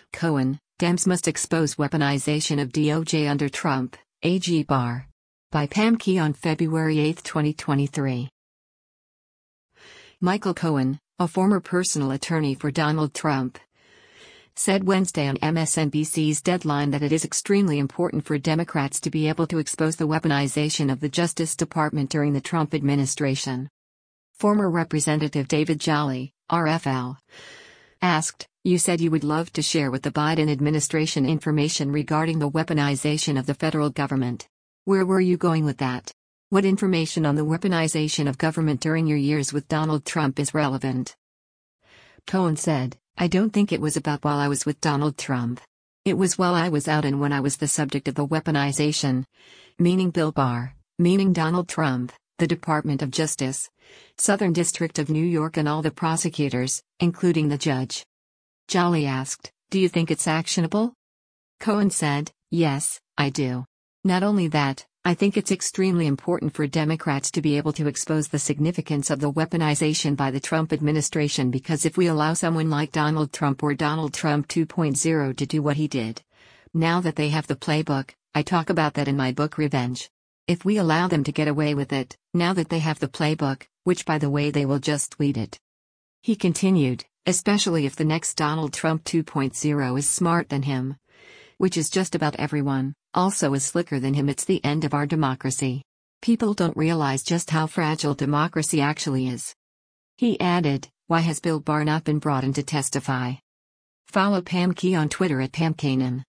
Cohen, Dems must expose weaponization of DOJ under Trump, AG Barr. By Pam Key on February 8, 2023. Michael Cohen, a former personal attorney for Donald Trump, said Wednesday on MSNBC's Deadline that it is extremely important for Democrats to be able to expose the weaponization of the Justice Department during the Trump administration. Former Representative David Jolly, RFL, asked, "You said you would love to share with the Biden administration information regarding the weaponization of the federal government. Where were you going with that? What information on the weaponization of government during your years with Donald Trump is relevant?" Cohen said, "I don't think it was about while I was with Donald Trump. It was while I was out and when I was the subject of the weaponization, meaning Bill Barr, meaning Donald Trump, the Department of Justice, Southern District of New York and all the prosecutors, including the judge." Jolly asked, "Do you think it's actionable?" Cohen said, "Yes, I do. Not only that, I think it's extremely important for Democrats to be able to expose the significance of the weaponization by the Trump administration, because if we allow someone like Donald Trump or Donald Trump 2.0 to do what he did, now that they have the playbook, I talk about that in my book Revenge. If we allow them to get away with it, now that they have the playbook, which by the way they will just tweet it." He continued, "Especially if the next Donald Trump 2.0 is smart than him, which is just about everyone, also is slicker than him, it's the end of our democracy. People don't realize just how fragile democracy actually is." He added, "Why has Bill Barr not been brought in to testify?" Follow Pam Key on Twitter at PamKanan.